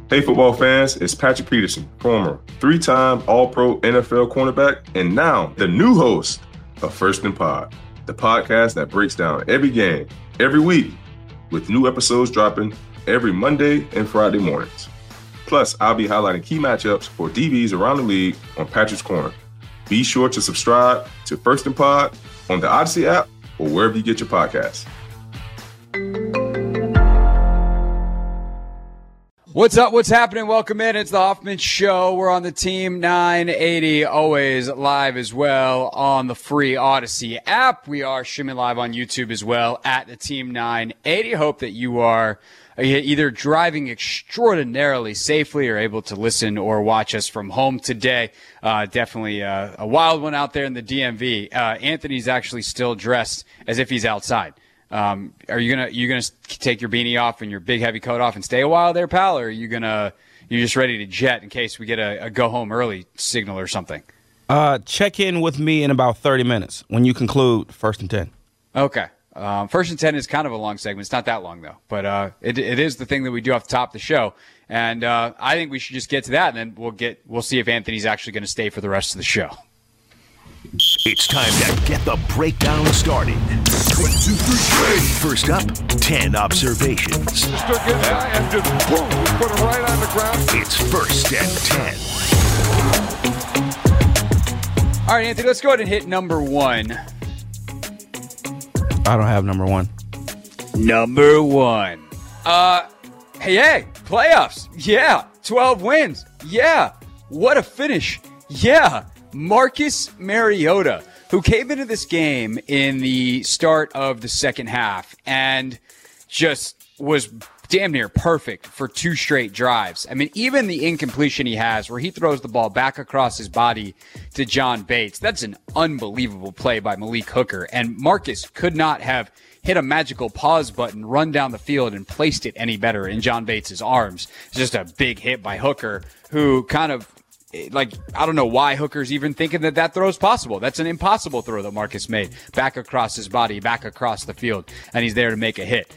Hey, football fans, it's Patrick Peterson, former three-time All-Pro NFL cornerback, and now the new host of First and Pod, the podcast that breaks down every game, every week, with new episodes dropping every Monday and Friday mornings. Plus, I'll be highlighting key matchups for DBs around the league on Patrick's Corner. Be sure to subscribe to First and Pod on the Odyssey app or wherever you get your podcasts. What's up? What's happening? Welcome in. It's the Hoffman Show. We're on the Team 980, always live as well on the free Odyssey app. We are streaming live on YouTube as well at the Team 980. Hope that you are either driving extraordinarily safely or able to listen or watch us from home today. Definitely a wild one out there in the DMV. Anthony's actually still dressed as if he's outside. Are you gonna take your beanie off and your big heavy coat off and stay a while there, pal? Or are you you're just ready to jet in case we get a go home early signal or something? Check in with me in about 30 minutes when you conclude First and 10. Okay. First and 10 is kind of a long segment. It's not that long though, but it is the thing that we do off the top of the show. And I think we should just get to that, and then we'll see if Anthony's actually going to stay for the rest of the show. It's time to get the breakdown started. 1, 2, 3. First up, 10 observations. Just took it and just boom, put it right on the ground. It's First and 10. All right, Anthony, let's go ahead and hit number one. I don't have number one. Number one. Hey, playoffs. Yeah. 12 wins. Yeah. What a finish. Yeah. Marcus Mariota, who came into this game in the start of the second half and just was damn near perfect for 2 straight drives. I mean, even the incompletion he has where he throws the ball back across his body to John Bates, that's an unbelievable play by Malik Hooker. And Marcus could not have hit a magical pause button, run down the field, and placed it any better in John Bates' arms. It's just a big hit by Hooker, who kind of, I don't know why Hooker's even thinking that throw is possible. That's an impossible throw that Marcus made back across his body, back across the field, and he's there to make a hit.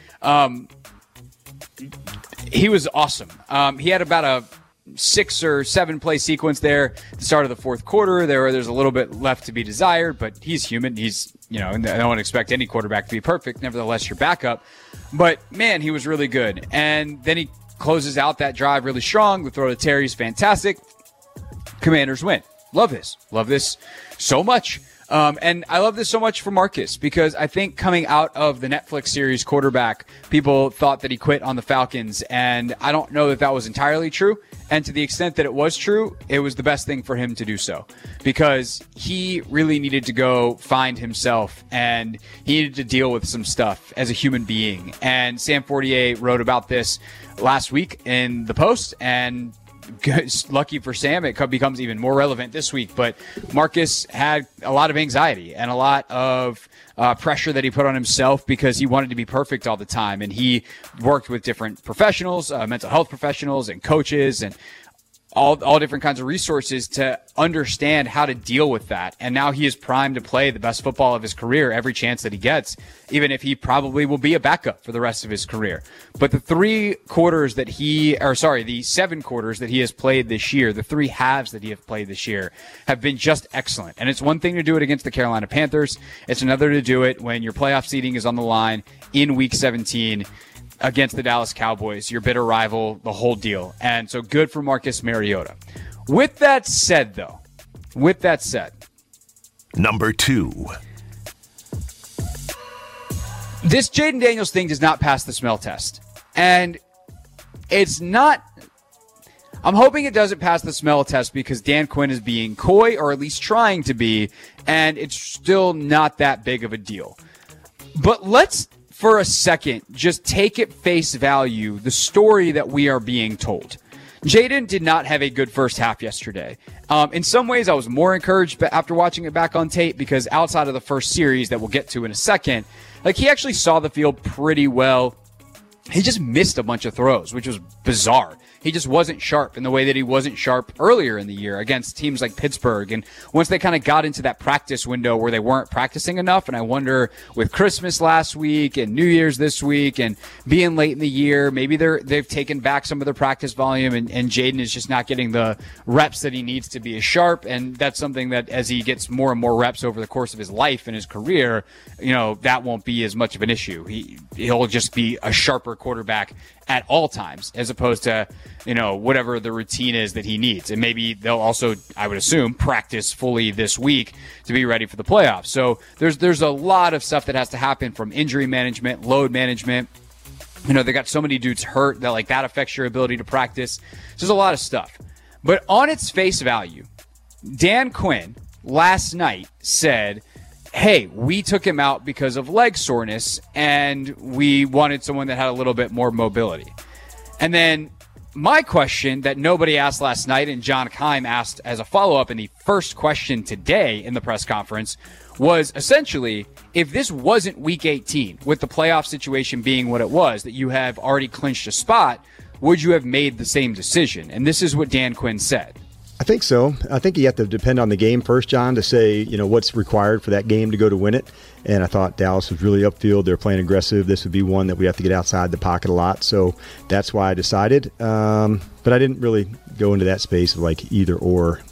He was awesome. He had about a 6 or 7 play sequence there at the start of the fourth quarter. There's a little bit left to be desired, but he's human. He's, and I don't expect any quarterback to be perfect. Nevertheless, your backup. But man, he was really good. And then he closes out that drive really strong. The throw to Terry's fantastic. Commanders win. Love this so much. And I love this so much for Marcus because I think coming out of the Netflix series Quarterback, people thought that he quit on the Falcons, and I don't know that was entirely true. And to the extent that it was true, it was the best thing for him to do so because he really needed to go find himself and he needed to deal with some stuff as a human being. And Sam Fortier wrote about this last week in the Post, and lucky for Sam, it becomes even more relevant this week. But Marcus had a lot of anxiety and a lot of pressure that he put on himself because he wanted to be perfect all the time. And he worked with different professionals, mental health professionals and coaches and all different kinds of resources to understand how to deal with that. And now he is primed to play the best football of his career every chance that he gets, even if he probably will be a backup for the rest of his career. But the 7 quarters that he has played this year, the 3 halves that he has played this year have been just excellent. And it's one thing to do it against the Carolina Panthers. It's another to do it when your playoff seeding is on the line in week 17 against the Dallas Cowboys, your bitter rival, the whole deal. And so good for Marcus Mariota. With that said, number 2. This Jaden Daniels thing does not pass the smell test. And it's not, I'm hoping it doesn't pass the smell test because Dan Quinn is being coy, or at least trying to be, and it's still not that big of a deal. But let's, for a second, just take at face value the story that we are being told. Jaden did not have a good first half yesterday. In some ways, I was more encouraged after watching it back on tape because outside of the first series that we'll get to in a second, he actually saw the field pretty well. He just missed a bunch of throws, which was bizarre. He just wasn't sharp in the way that he wasn't sharp earlier in the year against teams like Pittsburgh. And once they kind of got into that practice window where they weren't practicing enough, and I wonder with Christmas last week and New Year's this week and being late in the year, maybe they've taken back some of their practice volume, and Jaden is just not getting the reps that he needs to be as sharp. And that's something that as he gets more and more reps over the course of his life and his career, that won't be as much of an issue. He'll just be a sharper quarterback at all times, as opposed to, whatever the routine is that he needs. And maybe they'll also, I would assume, practice fully this week to be ready for the playoffs. So there's a lot of stuff that has to happen, from injury management, load management. They got so many dudes hurt that that affects your ability to practice. So there's a lot of stuff. But on its face value, Dan Quinn last night said, hey, we took him out because of leg soreness, and we wanted someone that had a little bit more mobility. And then my question that nobody asked last night, and John Keim asked as a follow-up in the first question today in the press conference, was essentially, if this wasn't Week 18, with the playoff situation being what it was, that you have already clinched a spot, would you have made the same decision? And this is what Dan Quinn said. I think so. I think you have to depend on the game first, John, to say, what's required for that game to go to win it. And I thought Dallas was really upfield. They're playing aggressive. This would be one that we have to get outside the pocket a lot. So that's why I decided. But I didn't really go into that space of either or.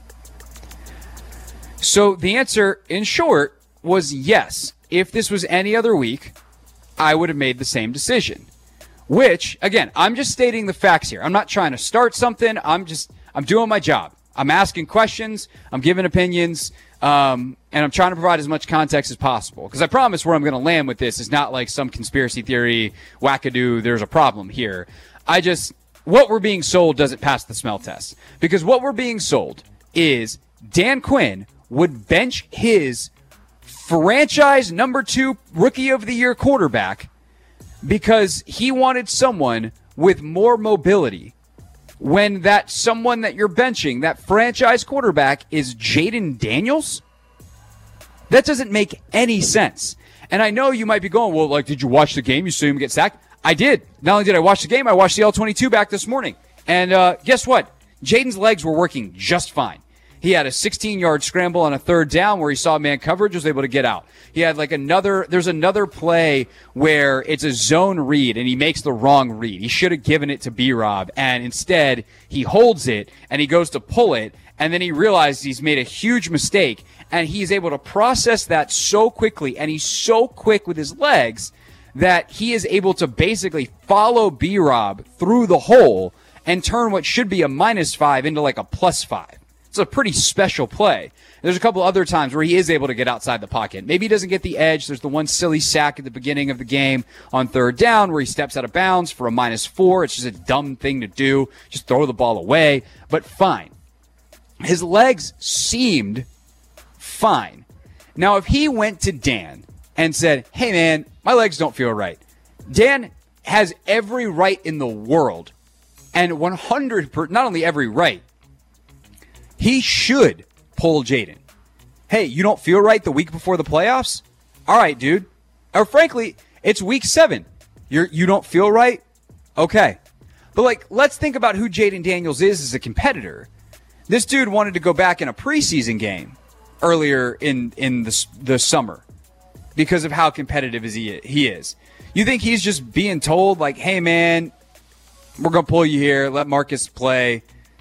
So the answer, in short, was yes. If this was any other week, I would have made the same decision. Which, again, I'm just stating the facts here. I'm not trying to start something. I'm doing my job. I'm asking questions. I'm giving opinions. And I'm trying to provide as much context as possible. Because I promise where I'm going to land with this is not like some conspiracy theory, wackadoo, there's a problem here. What we're being sold doesn't pass the smell test. Because what we're being sold is Dan Quinn would bench his franchise number 2 rookie of the year quarterback because he wanted someone with more mobility, when that someone that you're benching, that franchise quarterback, is Jaden Daniels? That doesn't make any sense. And I know you might be going, well, did you watch the game? You saw him get sacked? I did. Not only did I watch the game, I watched the L22 back this morning. And guess what? Jaden's legs were working just fine. He had a 16-yard scramble on a third down where he saw man coverage, was able to get out. He had there's another play where it's a zone read and he makes the wrong read. He should have given it to B-Rob, and instead he holds it and he goes to pull it, and then he realizes he's made a huge mistake, and he's able to process that so quickly, and he's so quick with his legs that he is able to basically follow B-Rob through the hole and turn what should be a -5 into a +5. It's a pretty special play. There's a couple other times where he is able to get outside the pocket. Maybe he doesn't get the edge. There's the one silly sack at the beginning of the game on third down where he steps out of bounds for a -4. It's just a dumb thing to do. Just throw the ball away. But fine. His legs seemed fine. Now, if he went to Dan and said, hey, man, my legs don't feel right, Dan has every right in the world, and 100%, not only every right, he should pull Jaden. Hey, you don't feel right the week before the playoffs? All right, dude. Or frankly, it's week 7. You don't feel right? Okay. But let's think about who Jaden Daniels is as a competitor. This dude wanted to go back in a preseason game earlier in the summer because of how competitive he is. You think he's just being told, hey, man, we're going to pull you here, let Marcus play?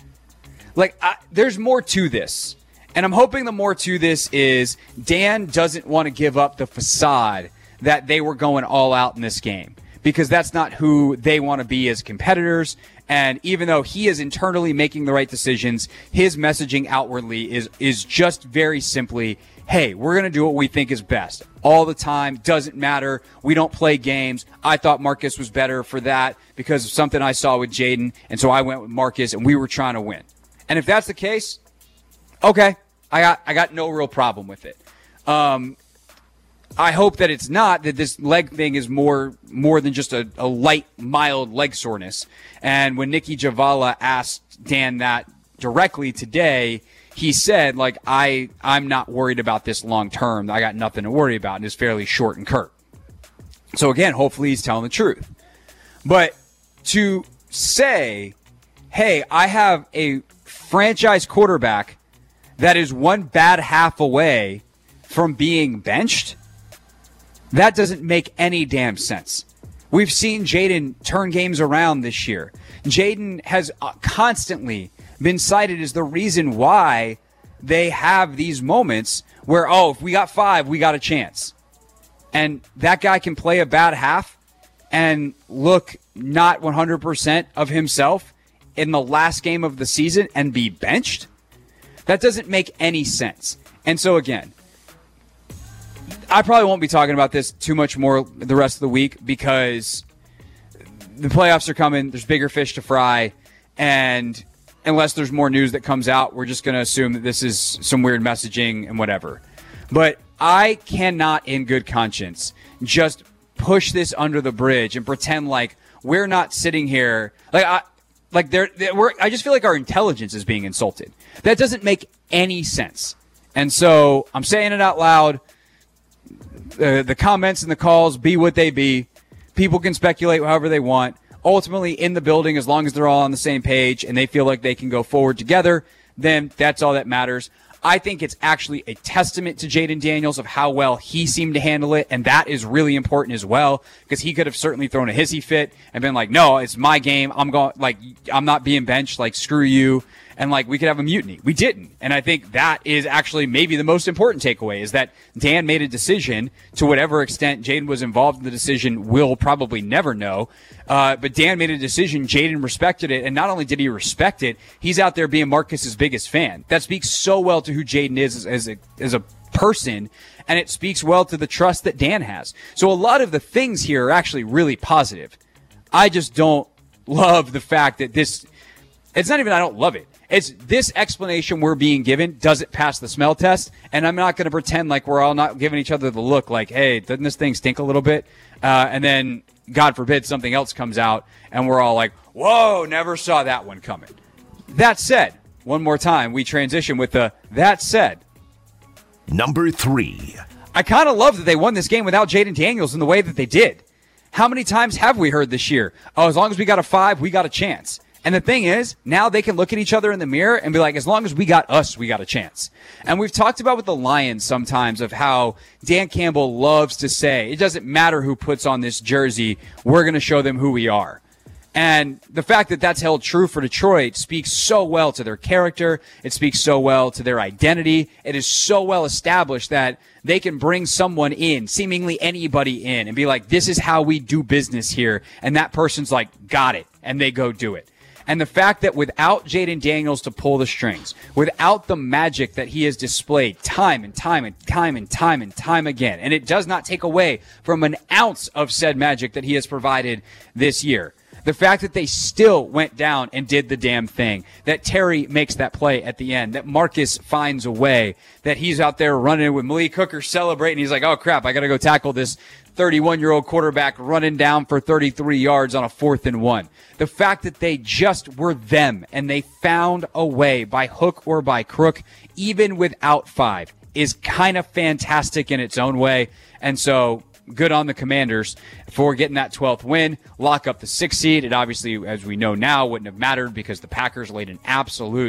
There's more to this. And I'm hoping the more to this is Dan doesn't want to give up the facade that they were going all out in this game, because that's not who they want to be as competitors. And even though he is internally making the right decisions, his messaging outwardly is just very simply, hey, we're going to do what we think is best all the time. Doesn't matter. We don't play games. I thought Marcus was better for that because of something I saw with Jaden. And so I went with Marcus, and we were trying to win. And if that's the case, okay, I got no real problem with it. I hope that it's not, that this leg thing is more than just a light, mild leg soreness. And when Nikki Javala asked Dan that directly today, he said, I'm not worried about this long term. I got nothing to worry about, and it's fairly short and curt. So again, hopefully he's telling the truth. But to say, hey, I have a franchise quarterback that is one bad half away from being benched, that doesn't make any damn sense. We've seen Jaden turn games around this year. Jaden has constantly been cited as the reason why they have these moments where, oh, if we got 5, we got a chance. And that guy can play a bad half and look not 100% of himself in the last game of the season and be benched. That doesn't make any sense. And so again, I probably won't be talking about this too much more the rest of the week because the playoffs are coming. There's bigger fish to fry. And unless there's more news that comes out, we're just going to assume that this is some weird messaging and whatever. But I cannot in good conscience just push this under the bridge and pretend like we're not sitting here. I just feel like our intelligence is being insulted. That doesn't make any sense. And so I'm saying it out loud. The comments and the calls be what they be. People can speculate however they want. Ultimately, in the building, as long as they're all on the same page and they feel like they can go forward together, then that's all that matters. I think it's actually a testament to Jaden Daniels of how well he seemed to handle it, and that is really important as well because he could have certainly thrown a hissy fit and been like, no, it's my game. I'm not being benched. Like, screw you. And we could have a mutiny. We didn't. And I think that is actually maybe the most important takeaway is that Dan made a decision. To whatever extent Jaden was involved in the decision, we'll probably never know. But Dan made a decision. Jaden respected it. And not only did he respect it, he's out there being Marcus's biggest fan. That speaks so well to who Jaden is as a person. And it speaks well to the trust that Dan has. So a lot of the things here are actually really positive. I just don't love the fact that it's not even I don't love it. It's this explanation we're being given doesn't pass the smell test, and I'm not going to pretend like we're all not giving each other the look like, hey, doesn't this thing stink a little bit? And then, God forbid, something else comes out, and we're all like, whoa, never saw that one coming. That said, one more time, we transition with the that said. Number 3. I kind of love that they won this game without Jaden Daniels in the way that they did. How many times have we heard this year, oh, as long as we got a 5, we got a chance? And the thing is, now they can look at each other in the mirror and be like, as long as we got us, we got a chance. And we've talked about with the Lions sometimes of how Dan Campbell loves to say, it doesn't matter who puts on this jersey, we're going to show them who we are. And the fact that that's held true for Detroit speaks so well to their character. It speaks so well to their identity. It is so well established that they can bring someone in, seemingly anybody in, and be like, this is how we do business here. And that person's like, got it. And they go do it. And the fact that without Jaden Daniels to pull the strings, without the magic that he has displayed time and time again, and it does not take away from an ounce of said magic that he has provided this year. The fact that they still went down and did the damn thing, that Terry makes that play at the end, that Marcus finds a way, that he's out there running with Malik Hooker celebrating. He's like, oh, crap, I got to go tackle this 31-year-old quarterback running down for 33 yards on a 4th and 1. The fact that they just were them and they found a way by hook or by crook, even without 5, is kind of fantastic in its own way. And so good on the Commanders for getting that 12th win, lock up the 6th seed. It obviously, as we know now, wouldn't have mattered because the Packers laid an absolute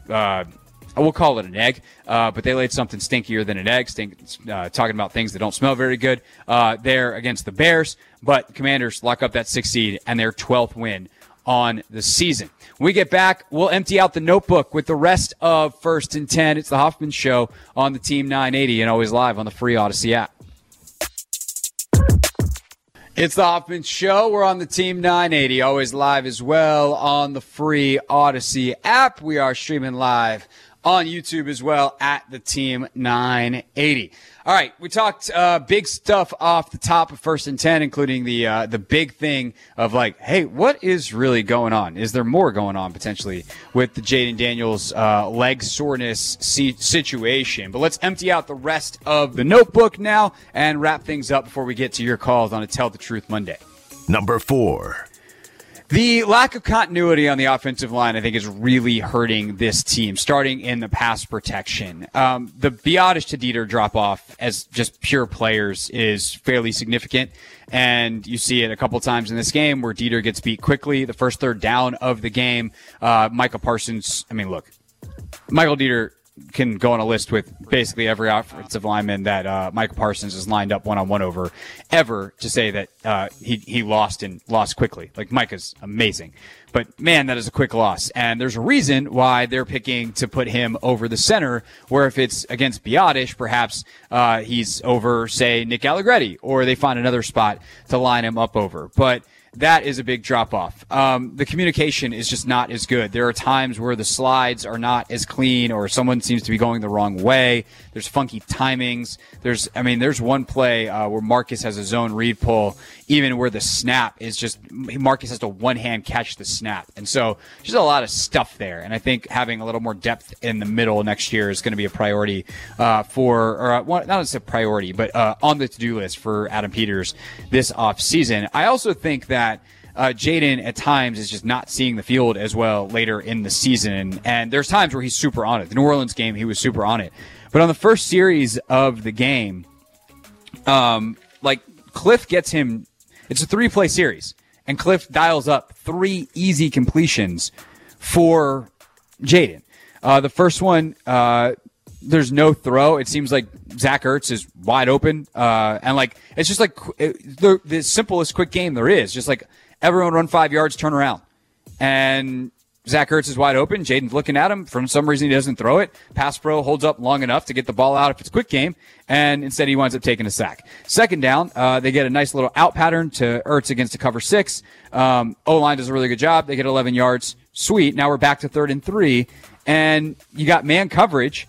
we'll call it an egg, but they laid something stinkier than an egg, talking about things that don't smell very good there against the Bears. But the Commanders lock up that 6th seed and their 12th win on the season. When we get back, we'll empty out the notebook with the rest of First and 10. It's the Hoffman Show on the Team 980 and always live on the free Odyssey app. It's the Hoffman Show. We're on the Team 980, always live as well on the free Odyssey app. We are streaming live on YouTube as well at the Team 980. All right, we talked big stuff off the top of First and 10, including the big thing of like, hey, what is really going on? Is there more going on potentially with the Jaden Daniels leg soreness situation? But let's empty out the rest of the notebook now and wrap things up before we get to your calls on a Tell the Truth Monday. Number 4. The lack of continuity on the offensive line, I think, is really hurting this team, starting in the pass protection. The Biadasz to Dieter drop-off as just pure players is fairly significant, and you see it a couple times in this game where Dieter gets beat quickly. The first third down of the game, Micah Parsons, Michael Dieter can go on a list with basically every offensive lineman that Micah Parsons is lined up one-on-one over ever to say that he lost quickly. Like, Micah's amazing. But, man, that is a quick loss. And there's a reason why they're picking to put him over the center, where if it's against Biadasz, perhaps he's over, say, Nick Allegretti, or they find another spot to line him up over. But that is a big drop-off. The communication is just not as good. There are times where the slides are not as clean, or someone seems to be going the wrong way. There's funky timings. There's one play where Marcus has a zone read pull, even where the snap is just Marcus has to one-hand catch the snap. And so there's a lot of stuff there. And I think having a little more depth in the middle next year is going to be a priority not as a priority, but on the to-do list for Adam Peters this offseason. I also think that Jaden at times is just not seeing the field as well later in the season. And there's times where he's super on it. The New Orleans game, he was super on it. But on the first series of the game, Cliff gets him, it's a 3-play series, and Cliff dials up 3 easy completions for Jaden. The first one, there's no throw. It seems like Zach Ertz is wide open. It's just the simplest quick game there is. Just like everyone run 5 yards, turn around. And Zach Ertz is wide open. Jaden's looking at him. For some reason, he doesn't throw it. Pass pro holds up long enough to get the ball out if it's a quick game. And instead, he winds up taking a sack. Second down, they get a nice little out pattern to Ertz against a cover 6. O-line does a really good job. They get 11 yards. Sweet. Now we're back to 3rd and 3. And you got man coverage.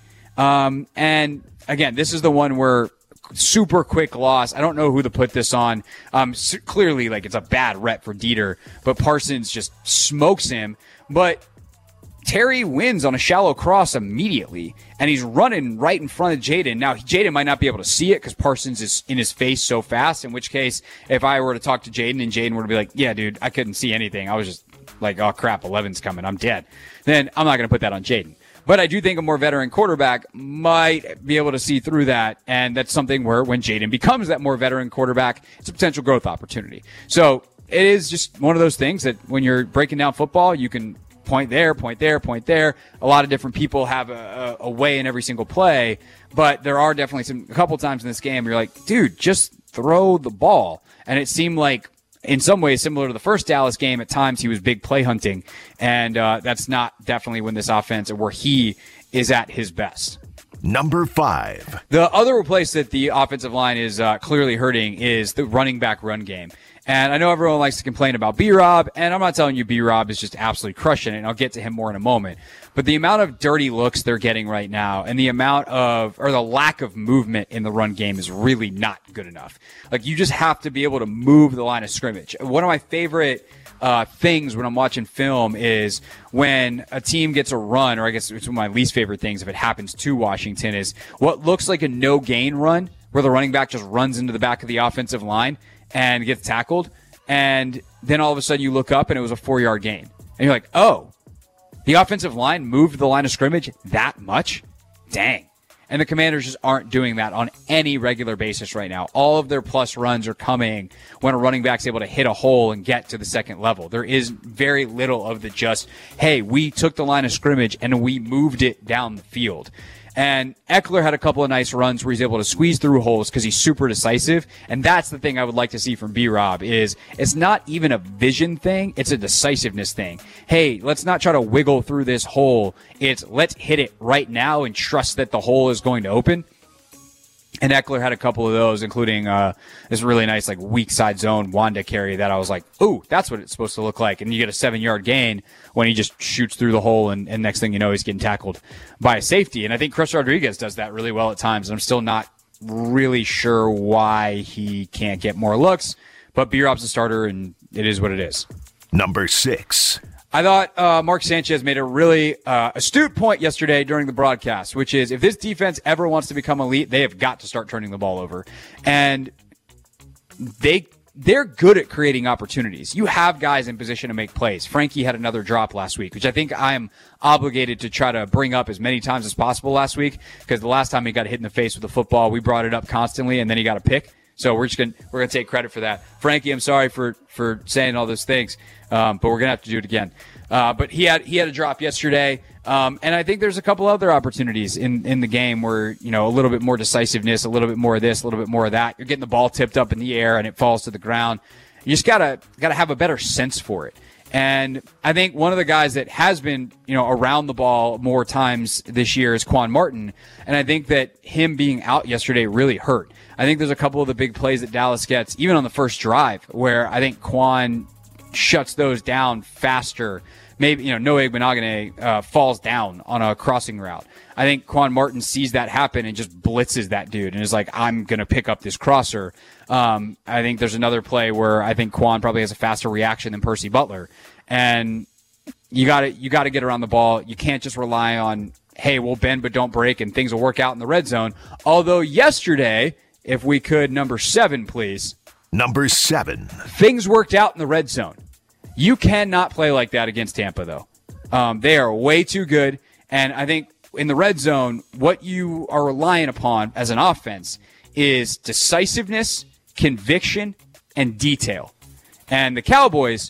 And again, this is the one where super quick loss. I don't know who to put this on. Clearly, it's a bad rep for Dieter, but Parsons just smokes him. But Terry wins on a shallow cross immediately, and he's running right in front of Jaden. Now, Jaden might not be able to see it because Parsons is in his face so fast, in which case, if I were to talk to Jaden and Jaden were to be like, yeah, dude, I couldn't see anything. I was just like, oh, crap, 11's coming. I'm dead. Then I'm not going to put that on Jaden. But I do think a more veteran quarterback might be able to see through that, and that's something where when Jaden becomes that more veteran quarterback, it's a potential growth opportunity. So it is just one of those things that when you're breaking down football, you can point there, point there, point there. A lot of different people have a way in every single play, but there are definitely a couple times in this game where you're like, dude, just throw the ball. And it seemed like, in some ways, similar to the first Dallas game, at times he was big play hunting, and that's not definitely when this offense or where he is at his best. Number 5. The other place that the offensive line is clearly hurting is the running back run game. And I know everyone likes to complain about B-Rob, and I'm not telling you B-Rob is just absolutely crushing it, and I'll get to him more in a moment. But the amount of dirty looks they're getting right now and the lack of movement in the run game is really not good enough. You just have to be able to move the line of scrimmage. One of my favorite things when I'm watching film is when a team gets a run, or I guess it's one of my least favorite things if it happens to Washington, is what looks like a no-gain run where the running back just runs into the back of the offensive line and gets tackled, and then all of a sudden you look up and it was a 4-yard gain. And you're like, oh, the offensive line moved the line of scrimmage that much? Dang. And the Commanders just aren't doing that on any regular basis right now. All of their plus runs are coming when a running back's able to hit a hole and get to the second level. There is very little of the just, hey, we took the line of scrimmage and we moved it down the field. And Eckler had a couple of nice runs where he's able to squeeze through holes because he's super decisive. And that's the thing I would like to see from B-Rob is it's not even a vision thing. It's a decisiveness thing. Hey, let's not try to wiggle through this hole. It's let's hit it right now and trust that the hole is going to open. And Eckler had a couple of those, including this really nice weak side zone Wanda carry that I was like, ooh, that's what it's supposed to look like. And you get a 7-yard gain when he just shoots through the hole, and next thing you know, he's getting tackled by a safety. And I think Chris Rodriguez does that really well at times. And I'm still not really sure why he can't get more looks. But B-Rob's a starter, and it is what it is. Number 6. I thought Mark Sanchez made a really astute point yesterday during the broadcast, which is if this defense ever wants to become elite, they have got to start turning the ball over. And they they're good at creating opportunities. You have guys in position to make plays. Frankie had another drop last week, which I think I'm obligated to try to bring up as many times as possible last week, because the last time he got hit in the face with the football, we brought it up constantly, and then he got a pick. So we're gonna take credit for that. Frankie, I'm sorry for saying all those things, but we're gonna have to do it again. But he had a drop yesterday, and I think there's a couple other opportunities in the game where, you know, a little bit more decisiveness, a little bit more of this, a little bit more of that. You're getting the ball tipped up in the air and it falls to the ground. You just gotta have a better sense for it. And I think one of the guys that has been, you know, around the ball more times this year is Quan Martin. And I think that him being out yesterday really hurt. I think there's a couple of the big plays that Dallas gets, even on the first drive, where I think Quan shuts those down faster. Maybe, you know, Noah Igbenogany falls down on a crossing route. I think Quan Martin sees that happen and just blitzes that dude and is like, I'm going to pick up this crosser. I think there's another play where I think Quan probably has a faster reaction than Percy Butler. And you got to get around the ball. You can't just rely on, hey, we'll bend but don't break and things will work out in the red zone. Although yesterday, if we could, number 7, please. Number 7. Things worked out in the red zone. You cannot play like that against Tampa, though. They are way too good. And I think in the red zone, what you are relying upon as an offense is decisiveness, conviction, and detail. And the Cowboys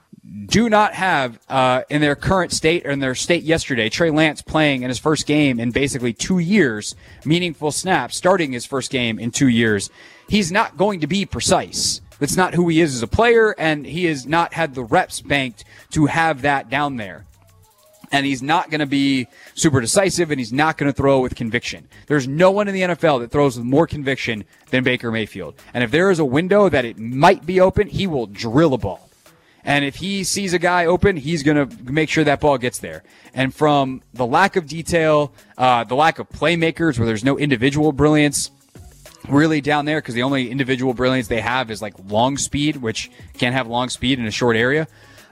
do not have, in their current state or in their state yesterday, Trey Lance playing in his first game in basically 2 years, meaningful snaps, starting his first game in 2 years. He's not going to be precise. That's not who he is as a player, and he has not had the reps banked to have that down there. And he's not going to be super decisive, and he's not going to throw with conviction. There's no one in the NFL that throws with more conviction than Baker Mayfield. And if there is a window that it might be open, he will drill a ball. And if he sees a guy open, he's going to make sure that ball gets there. And from the lack of detail, the lack of playmakers where there's no individual brilliance really down there, because the only individual brilliance they have is like long speed, which can't have long speed in a short area.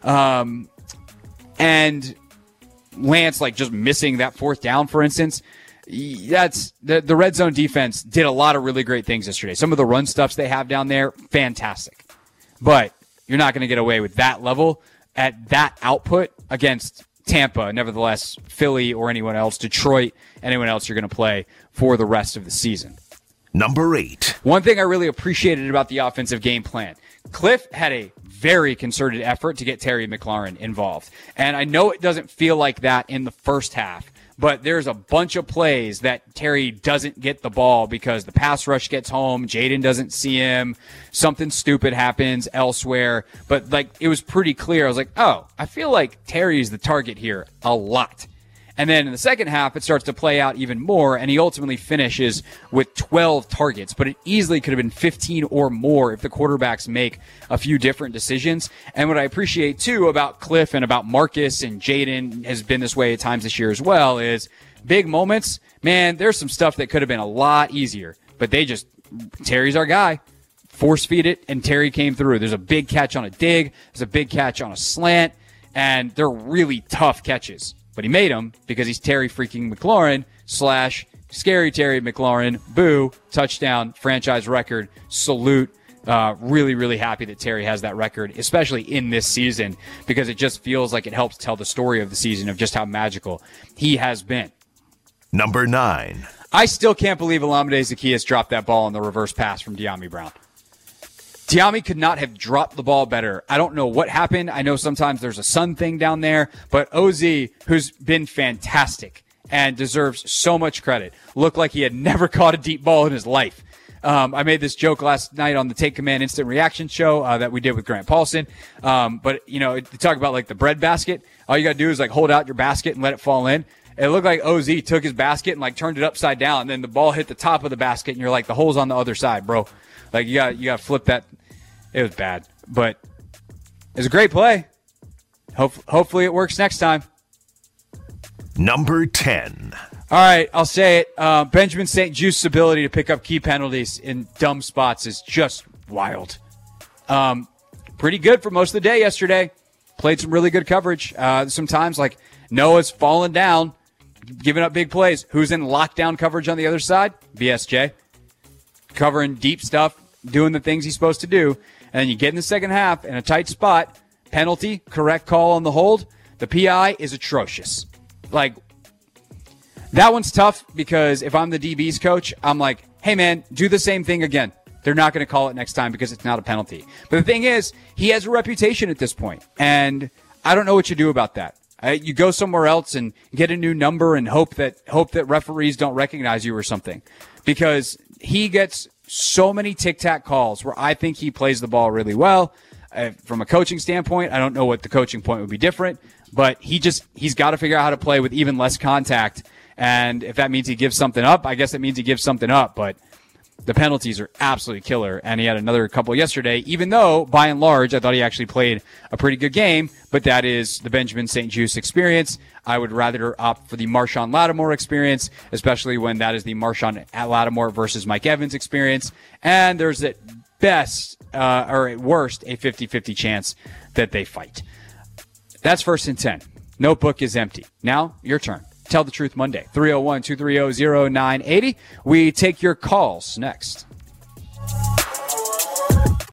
And Lance, like, just missing that fourth down, for instance. That's the red zone defense did a lot of really great things yesterday. Some of the run stuffs they have down there, fantastic. But you're not going to get away with that level at that output against Tampa, nevertheless, Philly or anyone else, Detroit, anyone else you're going to play for the rest of the season. Number 8. One thing I really appreciated about the offensive game plan, Cliff had a very concerted effort to get Terry McLaurin involved. And I know it doesn't feel like that in the first half, but there's a bunch of plays that Terry doesn't get the ball because the pass rush gets home, Jaden doesn't see him, something stupid happens elsewhere. But, like, it was pretty clear. I was like, oh, I feel like Terry's the target here a lot. And then in the second half, it starts to play out even more, and he ultimately finishes with 12 targets. But it easily could have been 15 or more if the quarterbacks make a few different decisions. And what I appreciate, too, about Cliff and about Marcus and Jaden has been this way at times this year as well, is big moments. Man, there's some stuff that could have been a lot easier. But Terry's our guy. Force feed it, and Terry came through. There's a big catch on a dig. There's a big catch on a slant. And they're really tough catches. But he made them because he's Terry freaking McLaurin / scary Terry McLaurin. Boo, touchdown, franchise record, salute. Really, really happy that Terry has that record, especially in this season, because it just feels like it helps tell the story of the season of just how magical he has been. Number 9. I still can't believe Olamide Zaccheaus dropped that ball on the reverse pass from Dyami Brown. Dyami could not have dropped the ball better. I don't know what happened. I know sometimes there's a sun thing down there, but OZ, who's been fantastic and deserves so much credit, looked like he had never caught a deep ball in his life. I made this joke last night on the Take Command Instant Reaction show that we did with Grant Paulson. But, you know, to talk about like the bread basket, all you got to do is like hold out your basket and let it fall in. It looked like OZ took his basket and like turned it upside down, and then the ball hit the top of the basket, and you're like, the hole's on the other side, bro. Like, you got to flip that. It was bad, but it was a great play. Hopefully it works next time. Number 10. All right, I'll say it. Benjamin St. Juste's ability to pick up key penalties in dumb spots is just wild. Pretty good for most of the day yesterday. Played some really good coverage. Sometimes, like, Noah's falling down, giving up big plays. Who's in lockdown coverage on the other side? BSJ. Covering deep stuff, doing the things he's supposed to do. and you get in the second half in a tight spot, penalty, correct call on the hold, the PI is atrocious. Like, that one's tough because if I'm the DB's coach, I'm like, hey, man, do the same thing again. They're not going to call it next time because it's not a penalty. But the thing is, he has a reputation at this point, and I don't know what you do about that. You go somewhere else and get a new number and hope that referees don't recognize you or something, because he gets so many tic-tac calls where I think he plays the ball really well. From a coaching standpoint, I don't know what the coaching point would be different, but he's got to figure out how to play with even less contact. And if that means he gives something up, I guess it means he gives something up. But the penalties are absolutely killer. And he had another couple yesterday, even though, by and large, I thought he actually played a pretty good game. But that is the Benjamin St-Juste experience. I would rather opt for the Marshawn Lattimore experience, especially when that is the Marshawn Lattimore versus Mike Evans experience. And there's at best, or at worst, a 50-50 chance that they fight. That's 1st and 10. Notebook is empty. Now, your turn. Tell the Truth Monday, 301-230-0980. We take your calls next.